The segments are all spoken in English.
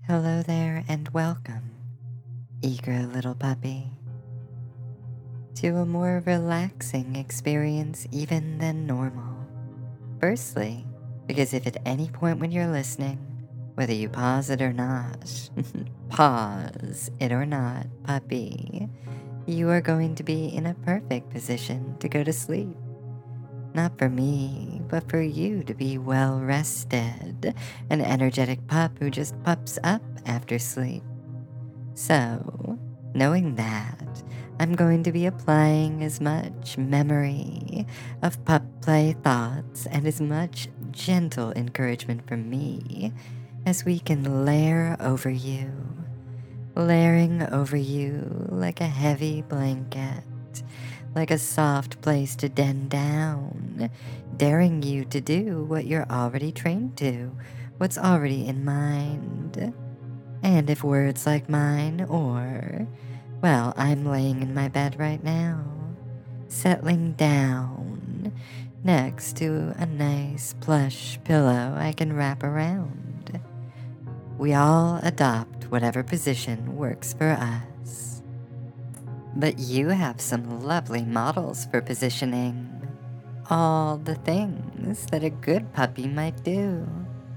Hello there and welcome, eager little puppy, to a more relaxing experience even than normal. Firstly, because if at any point when you're listening, whether you pause it or not, pause it or not, puppy, you are going to be in a perfect position to go to sleep. Not for me, but for you to be well rested, an energetic pup who just pups up after sleep. So, knowing that, I'm going to be applying as much memory of pup play thoughts and as much gentle encouragement from me as we can layer over you, layering over you like a heavy blanket, like a soft place to den down, daring you to do what you're already trained to, what's already in mind. And if words like mine, well, I'm laying in my bed right now, settling down next to a nice plush pillow I can wrap around. We all adopt whatever position works for us. But you have some lovely models for positioning. All the things that a good puppy might do.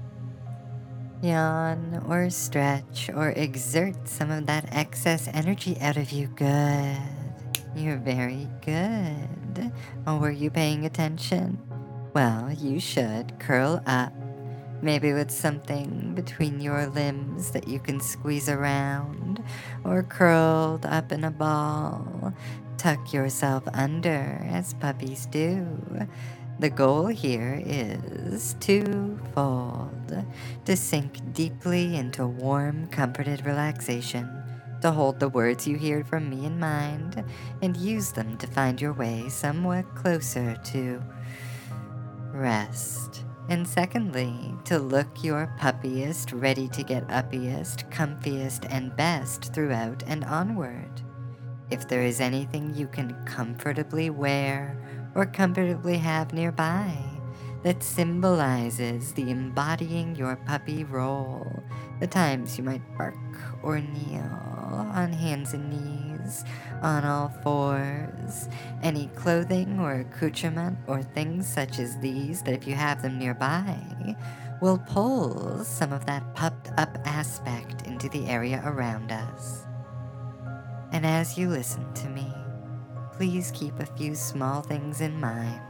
Yawn or stretch or exert some of that excess energy out of you. Good. You're very good. Oh, were you paying attention? Well, you should curl up, maybe with something between your limbs that you can squeeze around, or curled up in a ball. Tuck yourself under, as puppies do. The goal here is twofold: to sink deeply into warm, comforted relaxation, to hold the words you hear from me in mind, and use them to find your way somewhat closer to rest. And secondly, to look your puppiest, ready to get uppiest, comfiest, and best throughout and onward. If there is anything you can comfortably wear or comfortably have nearby that symbolizes the embodying your puppy role, the times you might bark or kneel on hands and knees, on all fours, any clothing or accoutrement or things such as these that if you have them nearby, will pull some of that pupped up aspect into the area around us. And as you listen to me, please keep a few small things in mind.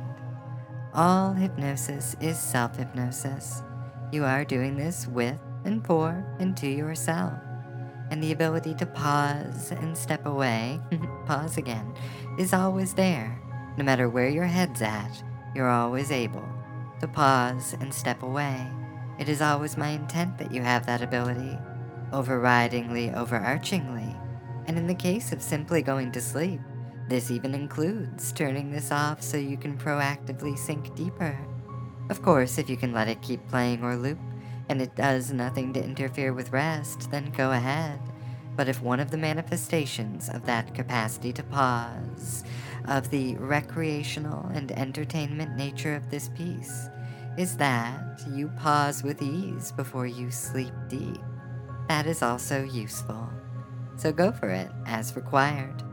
All hypnosis is self-hypnosis. You are doing this with and for and to yourself. And the ability to pause and step away, pause again, is always there. No matter where your head's at, you're always able to pause and step away. It is always my intent that you have that ability, overridingly, overarchingly. And in the case of simply going to sleep, this even includes turning this off so you can proactively sink deeper. Of course, if you can let it keep playing or loop, and it does nothing to interfere with rest, then go ahead. But if one of the manifestations of that capacity to pause, of the recreational and entertainment nature of this piece, is that you pause with ease before you sleep deep, that is also useful. So go for it as required.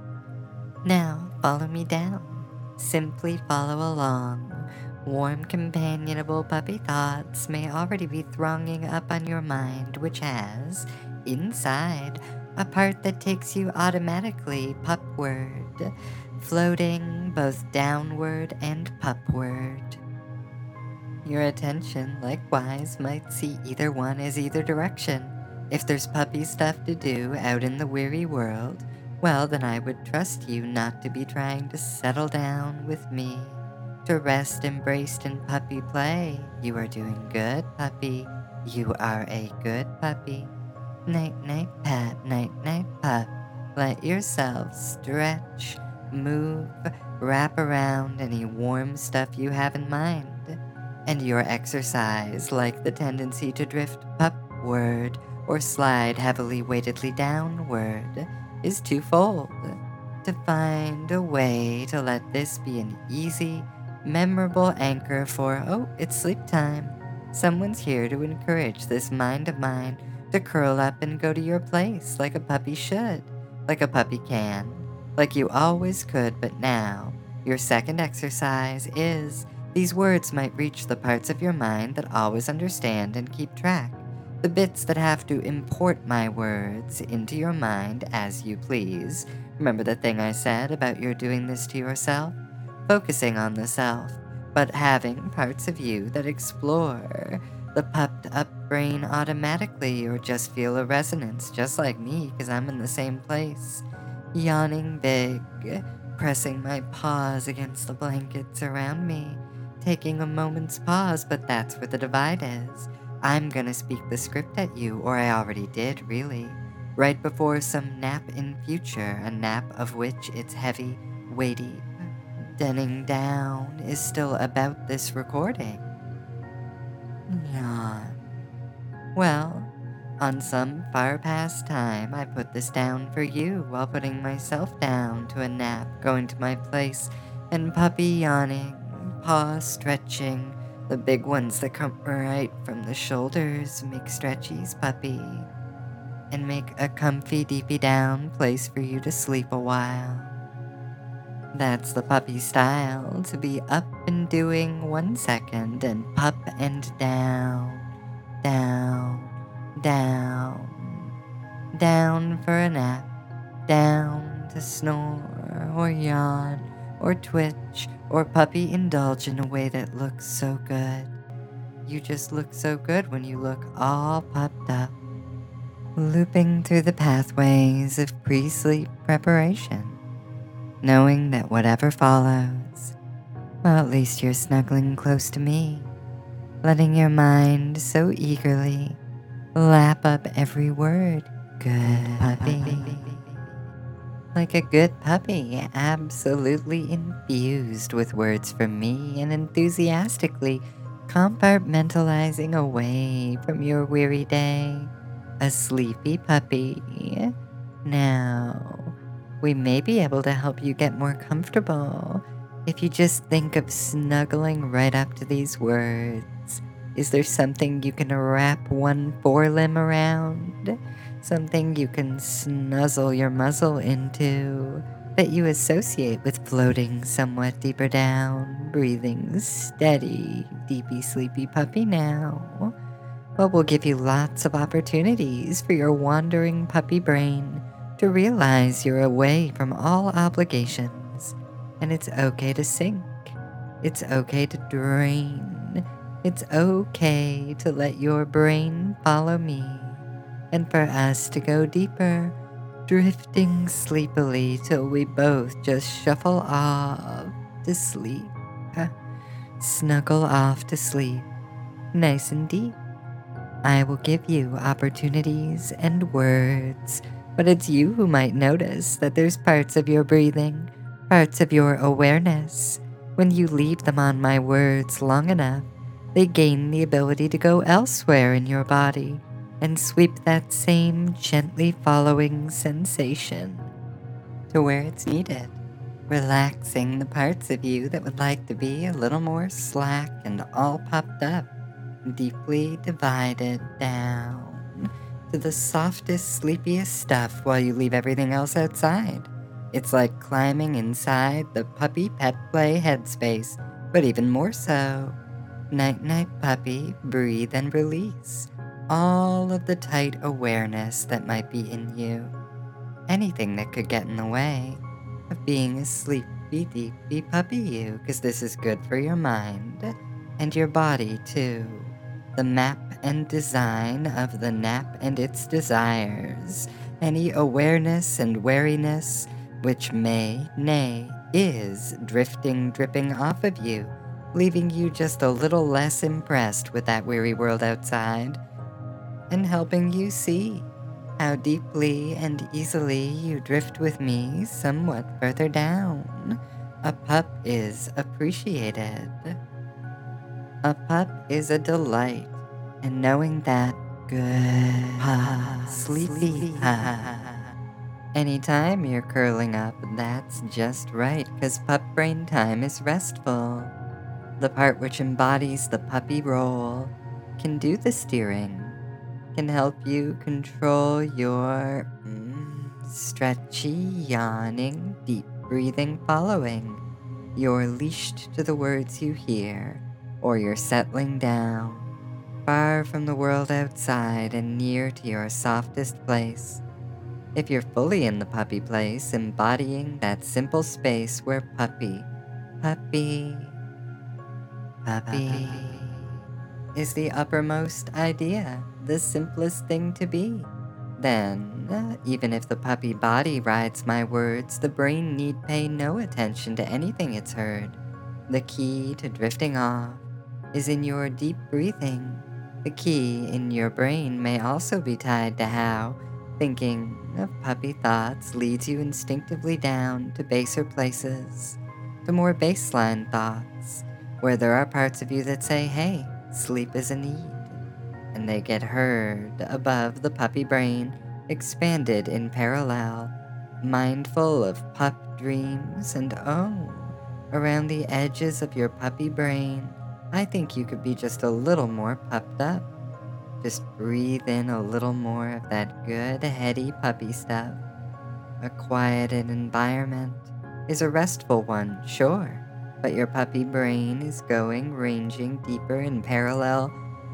Now follow me down. Simply follow along. Warm, companionable puppy thoughts may already be thronging up on your mind, which has, inside, a part that takes you automatically pupward, floating both downward and pupward. Your attention, likewise, might see either one as either direction. If there's puppy stuff to do out in the weary world, well, then I would trust you not to be trying to settle down with me, to rest embraced in puppy play. You are doing good, puppy. You are a good puppy. Night-night pat, night-night pup. Let yourself stretch, move, wrap around any warm stuff you have in mind. And your exercise, like the tendency to drift pupward or slide heavily weightedly downward, is twofold: to find a way to let this be an easy, memorable anchor for, oh, it's sleep time. Someone's here to encourage this mind of mine, to curl up and go to your place like a puppy should, like a puppy can, like you always could, but now your second exercise is these words might reach the parts of your mind that always understand and keep track, the bits that have to import my words into your mind as you please. Remember the thing I said about your doing this to yourself? Focusing on the self, but having parts of you that explore the puffed up brain automatically or just feel a resonance, just like me, because I'm in the same place. Yawning big, pressing my paws against the blankets around me, taking a moment's pause, but that's where the divide is. I'm gonna speak the script at you, or I already did, really. Right before some nap in future, a nap of which it's heavy, weighty, denning down is still about this recording. Yawn. Well, on some far past time, I put this down for you while putting myself down to a nap, going to my place, and puppy yawning, paws stretching, the big ones that come right from the shoulders make stretchies, puppy, and make a comfy deepy down place for you to sleep a while. That's the puppy style, to be up and doing 1 second and pup and down, down, down for a nap, down to snore or yawn or twitch or puppy indulge in a way that looks so good. You just look so good when you look all pupped up, looping through the pathways of pre-sleep preparation, knowing that whatever follows, well, at least you're snuggling close to me, letting your mind so eagerly lap up every word. Good puppy. Like a good puppy, absolutely infused with words from me and enthusiastically compartmentalizing away from your weary day. A sleepy puppy. Now, we may be able to help you get more comfortable if you just think of snuggling right up to these words. Is there something you can wrap one forelimb around? Something you can snuzzle your muzzle into that you associate with floating somewhat deeper down, breathing steady, deepy, sleepy puppy now? Well, we'll give you lots of opportunities for your wandering puppy brain to realize you're away from all obligations, and it's okay to sink. It's okay to drain. It's okay to let your brain follow me, and for us to go deeper, drifting sleepily till we both just shuffle off to sleep. Snuggle off to sleep, nice and deep. I will give you opportunities and words, but it's you who might notice that there's parts of your breathing, parts of your awareness. When you leave them on my words long enough, they gain the ability to go elsewhere in your body and sweep that same gently following sensation to where it's needed, relaxing the parts of you that would like to be a little more slack and all puffed up, deeply divided down to the softest, sleepiest stuff while you leave everything else outside. It's like climbing inside the puppy pet play headspace, but even more so. Night-night puppy, breathe and release all of the tight awareness that might be in you. Anything that could get in the way of being a sleepy, deepy puppy you, because this is good for your mind and your body too. The map and design of the nap and its desires, any awareness and wariness which may, nay, is drifting, dripping off of you, leaving you just a little less impressed with that weary world outside, and helping you see how deeply and easily you drift with me somewhat further down. A pup is appreciated. A pup is a delight, and knowing that, good pup, sleepy pup. Anytime you're curling up, that's just right, because pup brain time is restful. The part which embodies the puppy role can do the steering, can help you control your stretchy, yawning, deep breathing following. You're leashed to the words you hear, or you're settling down, far from the world outside and near to your softest place. If you're fully in the puppy place, embodying that simple space where puppy, puppy, puppy is the uppermost idea, the simplest thing to be. Then, even if the puppy body rides my words, the brain need pay no attention to anything it's heard. The key to drifting off is in your deep breathing. The key in your brain may also be tied to how thinking of puppy thoughts leads you instinctively down to baser places, to more baseline thoughts, where there are parts of you that say, hey, sleep is a need, and they get heard above the puppy brain, expanded in parallel, mindful of pup dreams, and around the edges of your puppy brain, I think you could be just a little more pupped up. Just breathe in a little more of that good, heady puppy stuff. A quieted environment is a restful one, sure, but your puppy brain is ranging deeper in parallel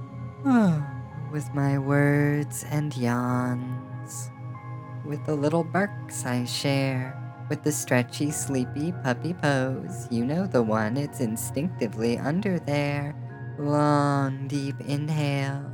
with my words and yawns, with the little barks I share, with the stretchy, sleepy puppy pose. You know the one, it's instinctively under there. Long, deep inhales.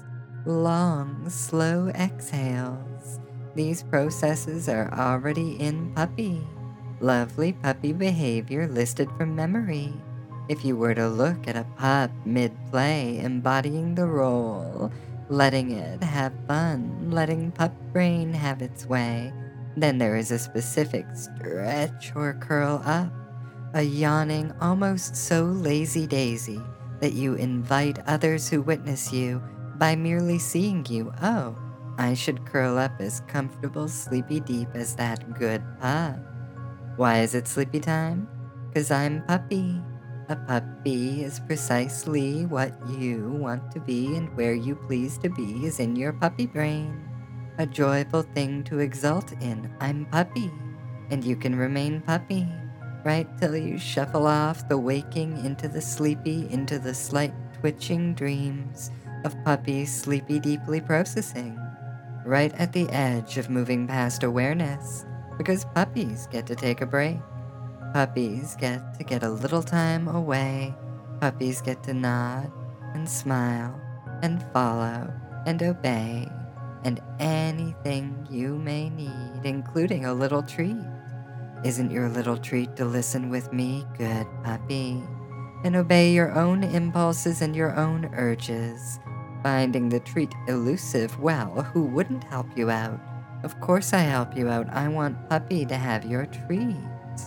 Long, slow exhales. These processes are already in puppy. Lovely puppy behavior listed from memory. If you were to look at a pup mid-play, embodying the role, letting it have fun, letting pup brain have its way, then there is a specific stretch or curl up, a yawning almost so lazy-daisy that you invite others who witness you by merely seeing you, I should curl up as comfortable, sleepy deep as that good pup. Why is it sleepy time? 'Cause I'm puppy. A puppy is precisely what you want to be, and where you please to be is in your puppy brain. A joyful thing to exult in. I'm puppy, and you can remain puppy, right till you shuffle off the waking into the sleepy, into the slight twitching dreams of puppies sleepy deeply processing, right at the edge of moving past awareness, because puppies get to take a break. Puppies get to get a little time away. Puppies get to nod and smile and follow and obey, and anything you may need, including a little treat. Isn't your little treat to listen with me, good puppy, and obey your own impulses and your own urges? Finding the treat elusive, well, who wouldn't help you out? Of course I help you out. I want puppy to have your treat.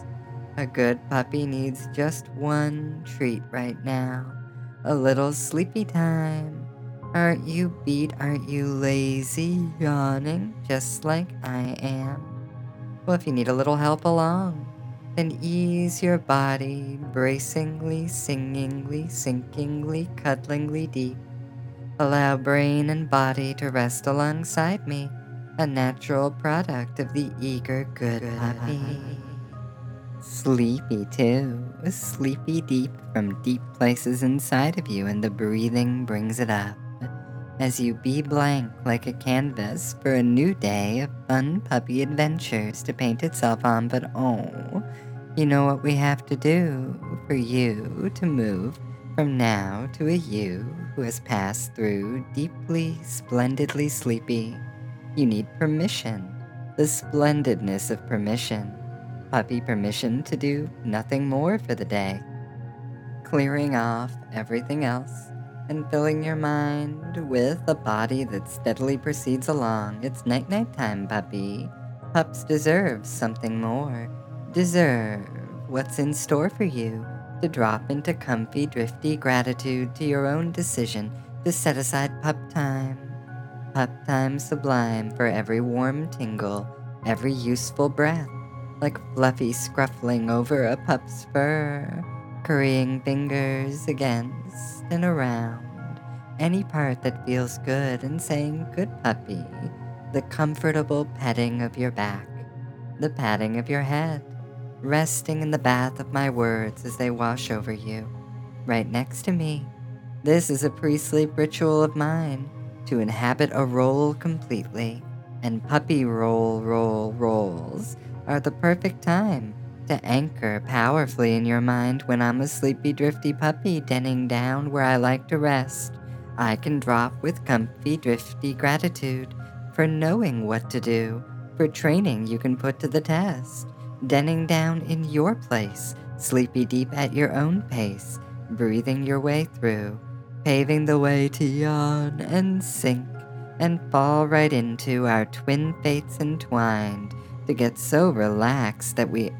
A good puppy needs just one treat right now. A little sleepy time. Aren't you beat? Aren't you lazy, yawning, just like I am? Well, if you need a little help along, then ease your body, bracingly, singingly, sinkingly, cuddlingly deep. Allow brain and body to rest alongside me, a natural product of the eager good puppy. Sleepy too, sleepy deep from deep places inside of you, and the breathing brings it up as you be blank like a canvas for a new day of fun puppy adventures to paint itself on. But you know what we have to do for you to move from now to a you who has passed through deeply, splendidly sleepy. You need permission, the splendidness of permission. Puppy permission to do nothing more for the day. Clearing off everything else and filling your mind with a body that steadily proceeds along. It's night-night time, puppy. Pups deserve something more. Deserve what's in store for you, to drop into comfy, drifty gratitude to your own decision to set aside pup time. Pup time sublime for every warm tingle, every useful breath, like fluffy scruffling over a pup's fur, currying fingers against and around, any part that feels good and saying good puppy, the comfortable petting of your back, the patting of your head, resting in the bath of my words as they wash over you, right next to me. This is a pre-sleep ritual of mine to inhabit a roll completely, and puppy rolls are the perfect time to anchor powerfully in your mind when I'm a sleepy, drifty puppy denning down where I like to rest. I can drop with comfy, drifty gratitude for knowing what to do, for training you can put to the test, denning down in your place, sleepy deep at your own pace, breathing your way through, paving the way to yawn and sink and fall right into our twin fates entwined, to get so relaxed that we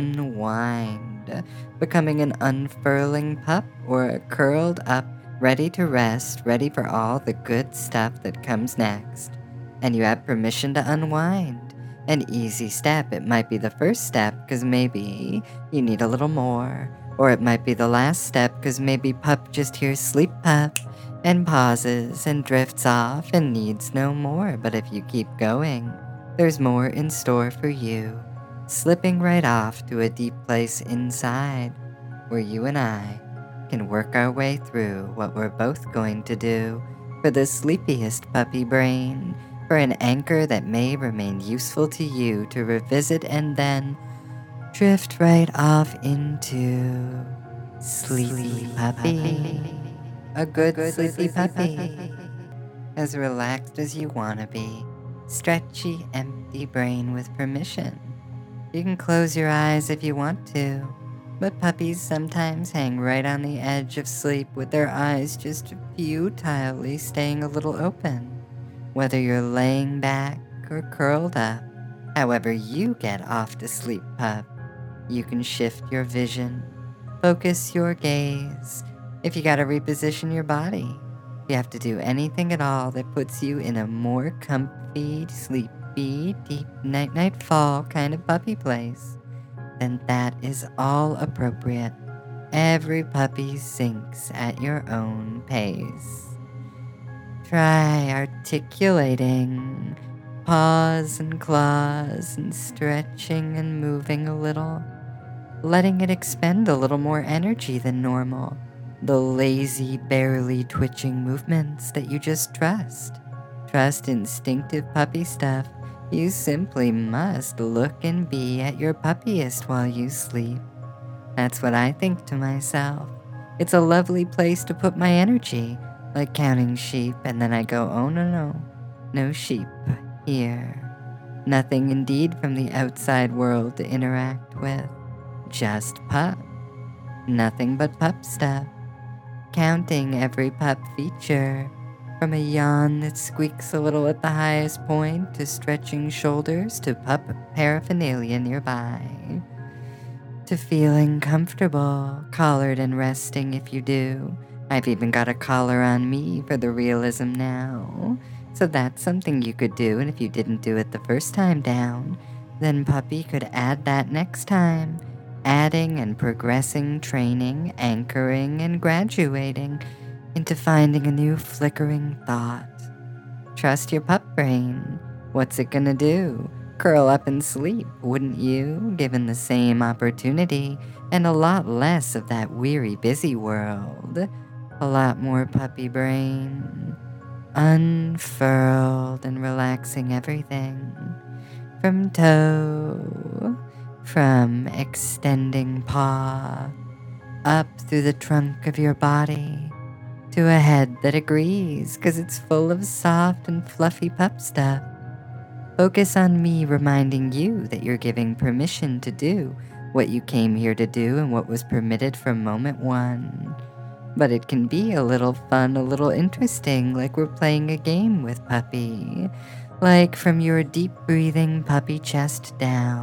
unwind, becoming an unfurling pup or a curled up, ready to rest, ready for all the good stuff that comes next. And you have permission to unwind. An easy step, it might be the first step because maybe you need a little more. Or it might be the last step because maybe pup just hears sleep pup and pauses and drifts off and needs no more. But if you keep going, there's more in store for you, slipping right off to a deep place inside where you and I can work our way through what we're both going to do for the sleepiest puppy brain, for an anchor that may remain useful to you to revisit and then drift right off into sleepy puppy. A good sleepy puppy. As relaxed as you want to be. Stretchy, empty brain with permission. You can close your eyes if you want to, but puppies sometimes hang right on the edge of sleep with their eyes just futilely staying a little open. Whether you're laying back or curled up, however you get off to sleep, pup, you can shift your vision, focus your gaze. If you gotta reposition your body, if you have to do anything at all that puts you in a more comfy, sleepy, deep night-night fall kind of puppy place, then that is all appropriate. Every puppy sinks at your own pace. Try articulating, paws and claws, and stretching and moving a little, letting it expend a little more energy than normal. The lazy, barely twitching movements that you just trust. Trust instinctive puppy stuff. You simply must look and be at your puppiest while you sleep. That's what I think to myself. It's a lovely place to put my energy, like counting sheep, and then I go, oh no sheep here. Nothing indeed from the outside world to interact with. Just pup. Nothing but pup stuff. Counting every pup feature, from a yawn that squeaks a little at the highest point to stretching shoulders to pup paraphernalia nearby, to feeling comfortable, collared and resting if you do. I've even got a collar on me for the realism now, so that's something you could do, and if you didn't do it the first time down, then puppy could add that next time. Adding and progressing, training, anchoring, and graduating into finding a new flickering thought. Trust your pup brain. What's it gonna do? Curl up and sleep, wouldn't you, given the same opportunity and a lot less of that weary, busy world? A lot more puppy brain. Unfurled and relaxing everything. From toe, from extending paw, up through the trunk of your body, to a head that agrees, 'cause it's full of soft and fluffy pup stuff. Focus on me reminding you that you're giving permission to do what you came here to do and what was permitted from moment one. But it can be a little fun, a little interesting, like we're playing a game with puppy. Like from your deep breathing puppy chest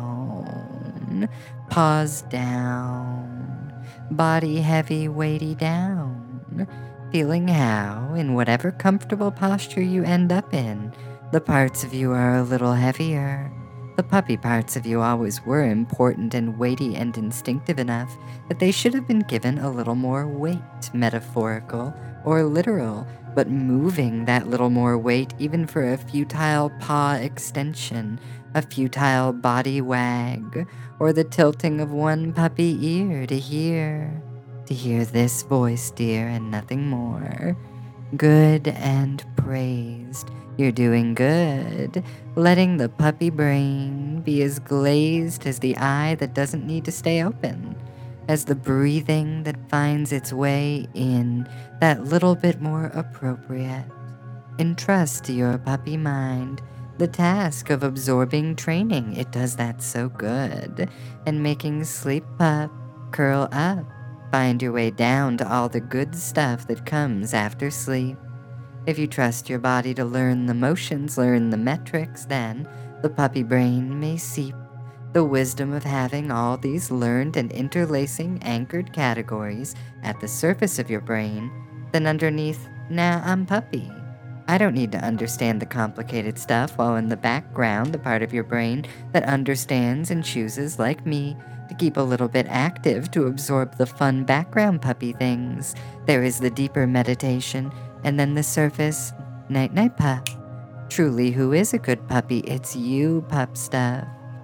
down, paws down, body heavy, weighty down, feeling how, in whatever comfortable posture you end up in, the parts of you are a little heavier. The puppy parts of you always were important and weighty and instinctive enough that they should have been given a little more weight, metaphorical or literal, but moving that little more weight even for a futile paw extension, a futile body wag, or the tilting of one puppy ear to hear this voice, dear, and nothing more. Good and praised. You're doing good, letting the puppy brain be as glazed as the eye that doesn't need to stay open, as the breathing that finds its way in that little bit more appropriate. Entrust to your puppy mind the task of absorbing training. It does that so good, and making sleep pup curl up. Find your way down to all the good stuff that comes after sleep. If you trust your body to learn the motions, learn the metrics, then the puppy brain may seep the wisdom of having all these learned and interlacing anchored categories at the surface of your brain, then underneath, nah, I'm puppy. I don't need to understand the complicated stuff, while in the background, the part of your brain that understands and chooses, like me, to keep a little bit active to absorb the fun background puppy things. There is the deeper meditation, and then the surface, night-night pup. Truly, who is a good puppy? It's you, pup stuff.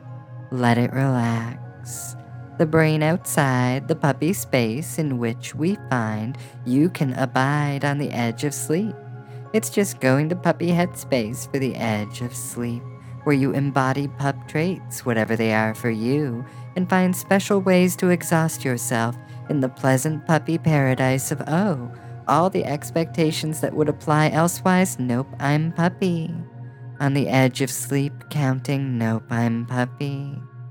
Let it relax. The brain outside, the puppy space in which we find you can abide on the edge of sleep. It's just going to puppy headspace for the edge of sleep, where you embody pup traits, whatever they are for you, and find special ways to exhaust yourself in the pleasant puppy paradise of, oh, all the expectations that would apply elsewise. Nope, I'm puppy. On the edge of sleep, counting, nope, I'm puppy.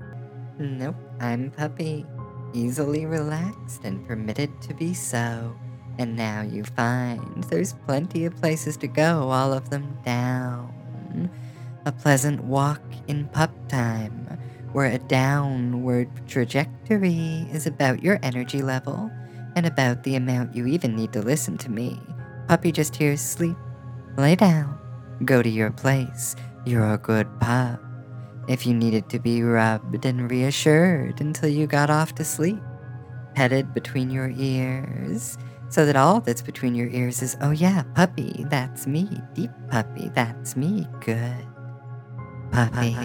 Nope, I'm puppy. Easily relaxed and permitted to be so. And now you find there's plenty of places to go, all of them down. A pleasant walk in pup time, where a downward trajectory is about your energy level and about the amount you even need to listen to me. Puppy just hears sleep. Lay down. Go to your place. You're a good pup. If you needed to be rubbed and reassured until you got off to sleep, petted between your ears, so that all that's between your ears is, oh yeah, puppy, that's me. Deep puppy, that's me. Good puppy.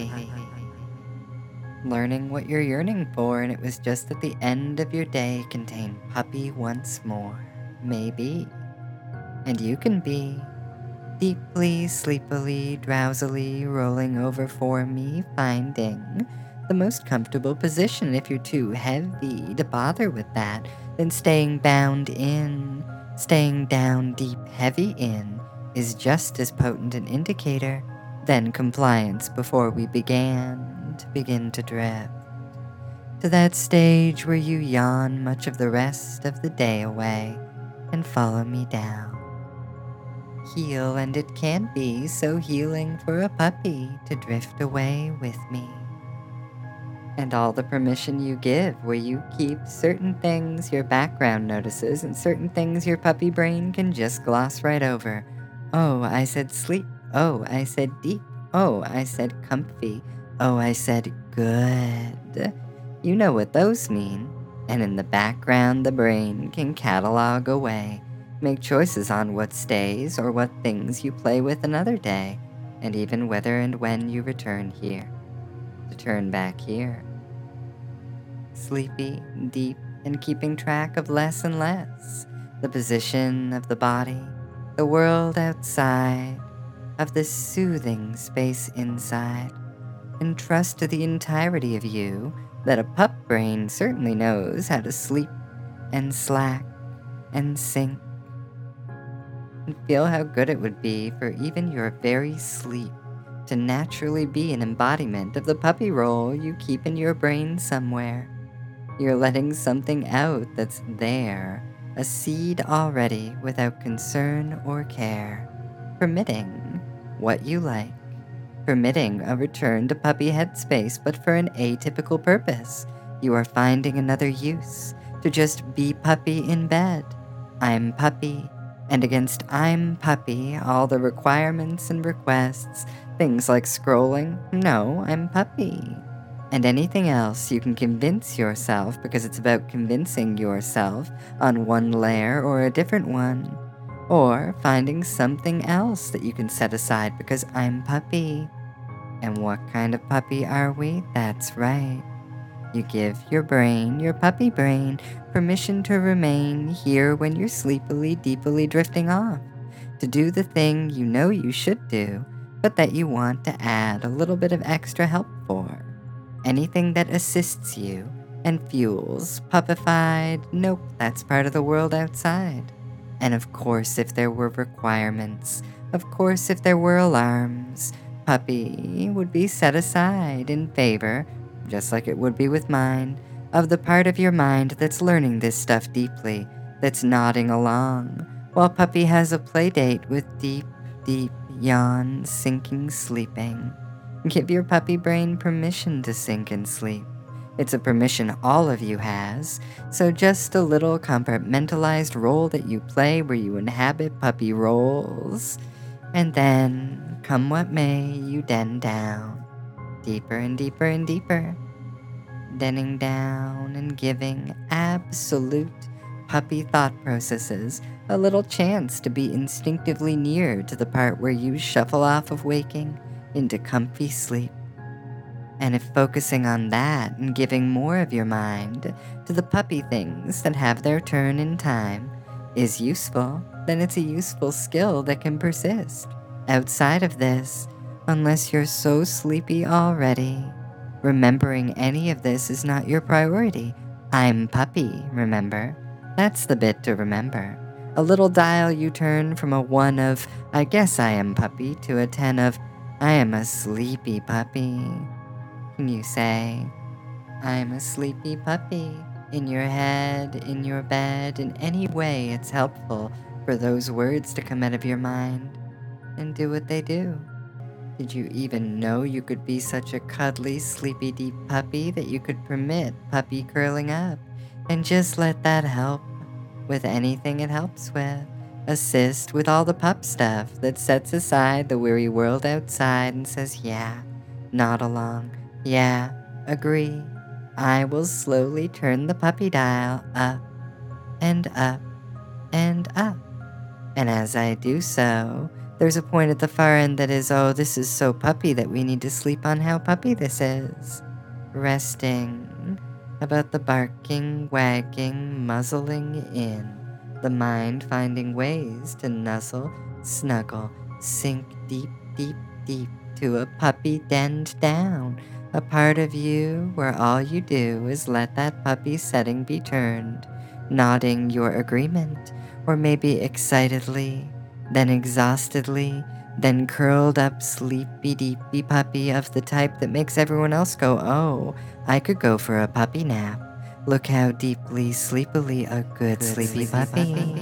Learning what you're yearning for, and it was just at the end of your day contained puppy once more. Maybe. And you can be deeply, sleepily, drowsily rolling over for me, finding the most comfortable position. If you're too heavy to bother with that, then staying bound in, staying down deep, heavy in, is just as potent an indicator than compliance before we begin to drift to that stage where you yawn much of the rest of the day away and follow me down. Heal, and it can be so healing for a puppy to drift away with me. And all the permission you give, where you keep certain things your background notices and certain things your puppy brain can just gloss right over. Oh, I said sleep. Oh, I said deep. Oh, I said comfy. Oh, I said good. You know what those mean. And in the background, the brain can catalog away, make choices on what stays or what things you play with another day, and even whether and when you return here, to turn back here. Sleepy, deep, and keeping track of less and less, the position of the body, the world outside, of the soothing space inside, and trust to the entirety of you that a pup brain certainly knows how to sleep and slack and sink. And feel how good it would be for even your very sleep to naturally be an embodiment of the puppy role you keep in your brain somewhere. You're letting something out that's there, a seed already without concern or care, permitting what you like, permitting a return to puppy headspace, but for an atypical purpose. You are finding another use to just be puppy in bed. I'm puppy, and against I'm puppy, all the requirements and requests, things like scrolling, no, I'm puppy. And anything else you can convince yourself, because it's about convincing yourself on one layer or a different one. or finding something else that you can set aside because I'm puppy. And what kind of puppy are we? That's right. You give your brain, your puppy brain, permission to remain here when you're sleepily, deeply drifting off, to do the thing you know you should do, but that you want to add a little bit of extra help for. Anything that assists you and fuels puppified, nope, that's part of the world outside. And of course, if there were requirements, of course, if there were alarms, puppy would be set aside in favor, just like it would be with mine, of the part of your mind that's learning this stuff deeply, that's nodding along, while puppy has a play date with deep, deep yawn, sinking, sleeping. Give your puppy brain permission to sink and sleep. It's a permission all of you has, so just a little compartmentalized role that you play where you inhabit puppy roles. And then, come what may, you den down, deeper and deeper and deeper, denning down and giving absolute puppy thought processes a little chance to be instinctively near to the part where you shuffle off of waking into comfy sleep. And if focusing on that and giving more of your mind to the puppy things that have their turn in time is useful, then it's a useful skill that can persist. Outside of this, unless you're so sleepy already, remembering any of this is not your priority. I'm puppy, remember? That's the bit to remember. A little dial you turn from a 1 of, I guess I am puppy, to a 10 of, I am a sleepy puppy. Can you say, I'm a sleepy puppy, in your head, in your bed, in any way it's helpful for those words to come out of your mind and do what they do? Did you even know you could be such a cuddly, sleepy, deep puppy that you could permit puppy curling up and just let that help with anything it helps with? Assist with all the pup stuff that sets aside the weary world outside and says, yeah, nod along. Yeah, agree. I will slowly turn the puppy dial up and up and up. And as I do so, there's a point at the far end that is, oh, this is so puppy that we need to sleep on how puppy this is. Resting about the barking, wagging, muzzling in, the mind finding ways to nuzzle, snuggle, sink deep, deep, deep to a puppy denned down, a part of you where all you do is let that puppy setting be turned, nodding your agreement, or maybe excitedly, then exhaustedly, then curled up sleepy deepy puppy of the type that makes everyone else go, oh, I could go for a puppy nap. Look how deeply, sleepily a good sleepy puppy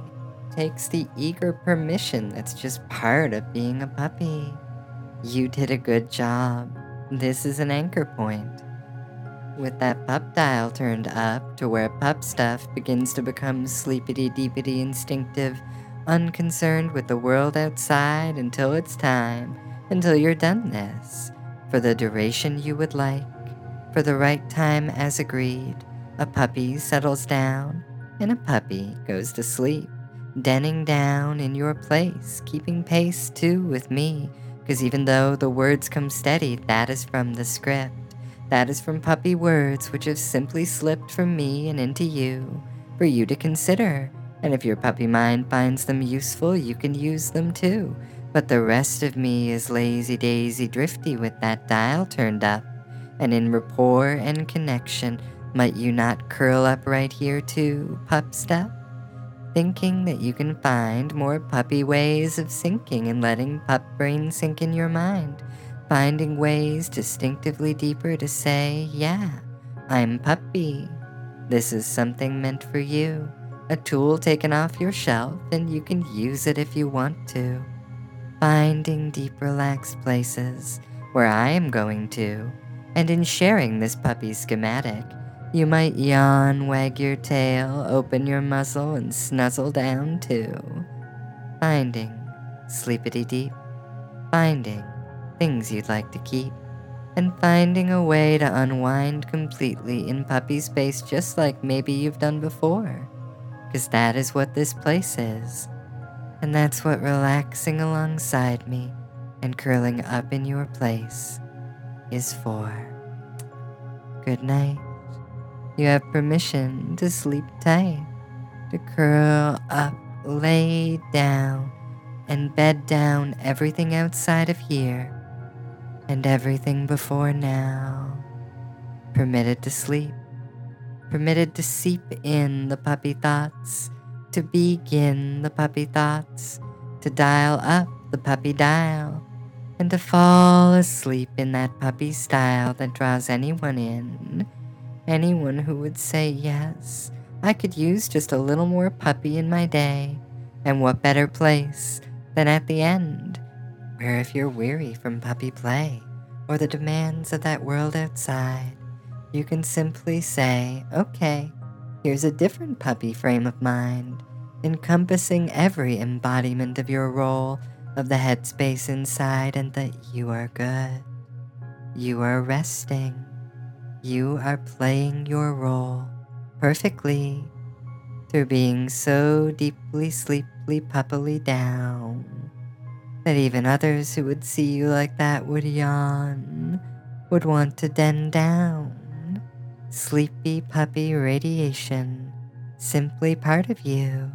takes the eager permission that's just part of being a puppy. You did a good job. This is an anchor point. With that pup dial turned up to where pup stuff begins to become sleepity deepity instinctive, unconcerned with the world outside until it's time, until you're done this, for the duration you would like, for the right time as agreed, a puppy settles down and a puppy goes to sleep, denning down in your place, keeping pace too with me, because even though the words come steady, that is from the script. That is from puppy words which have simply slipped from me and into you, for you to consider. And if your puppy mind finds them useful, you can use them too. But the rest of me is lazy-daisy drifty with that dial turned up. And in rapport and connection, might you not curl up right here too, pup stuff? Thinking that you can find more puppy ways of sinking and letting pup brain sink in your mind. Finding ways distinctively deeper to say, yeah, I'm puppy. This is something meant for you. A tool taken off your shelf and you can use it if you want to. Finding deep relaxed places where I am going to. And in sharing this puppy schematic, you might yawn, wag your tail, open your muzzle, and snuzzle down too. Finding sleepity deep. Finding things you'd like to keep, and finding a way to unwind completely in puppy space just like maybe you've done before, because that is what this place is. And that's what relaxing alongside me and curling up in your place is for. Good night. You have permission to sleep tight, to curl up, lay down, and bed down everything outside of here and everything before now. Permitted to sleep, permitted to seep in the puppy thoughts, to begin the puppy thoughts, to dial up the puppy dial, and to fall asleep in that puppy style that draws anyone in. Anyone who would say, yes, I could use just a little more puppy in my day. And what better place than at the end, where if you're weary from puppy play or the demands of that world outside, you can simply say, okay, here's a different puppy frame of mind, encompassing every embodiment of your role of the headspace inside, and that you are good. You are resting. You are playing your role perfectly through being so deeply, sleepily, puppily down that even others who would see you like that would yawn, would want to den down. Sleepy puppy radiation, simply part of you.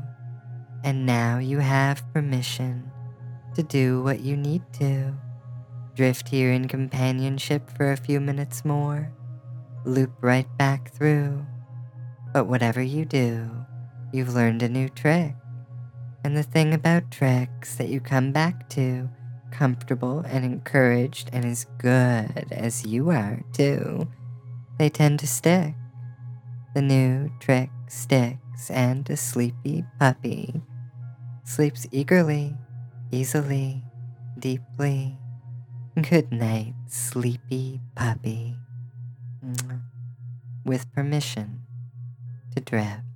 And now you have permission to do what you need to. Drift here in companionship for a few minutes more. Loop right back through. But whatever you do, you've learned a new trick. And the thing about tricks that you come back to, comfortable and encouraged and as good as you are too, they tend to stick. The new trick sticks, and a sleepy puppy sleeps eagerly, easily, deeply. Good night, sleepy puppy. With permission to drift.